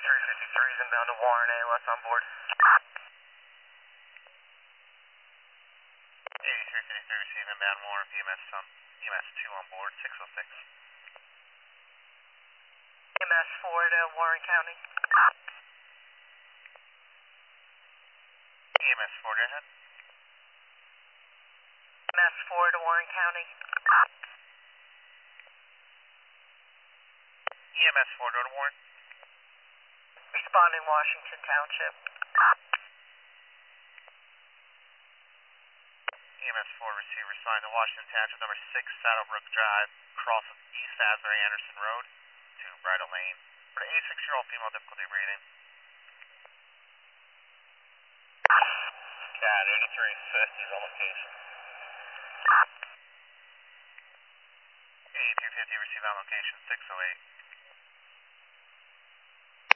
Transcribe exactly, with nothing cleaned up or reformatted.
eighty-three fifty-three is inbound to Warren, A L S on board. eighty-three fifty-three receive inbound Warren, E M S on, E M S two on board, six oh six. E M S four to Warren County. E M S four, go ahead. E M S four to Warren County. E M S four, go to Warren. Responding Washington Township. E M S four receive responding to Washington Township, number six Saddlebrook Drive, cross of East Asbury Anderson Road to Bridle Lane. For an eighty-six-year-old female, difficulty breathing. Cat eighty-three fifty is on location. eighty-three fifty receive on location, six oh eight.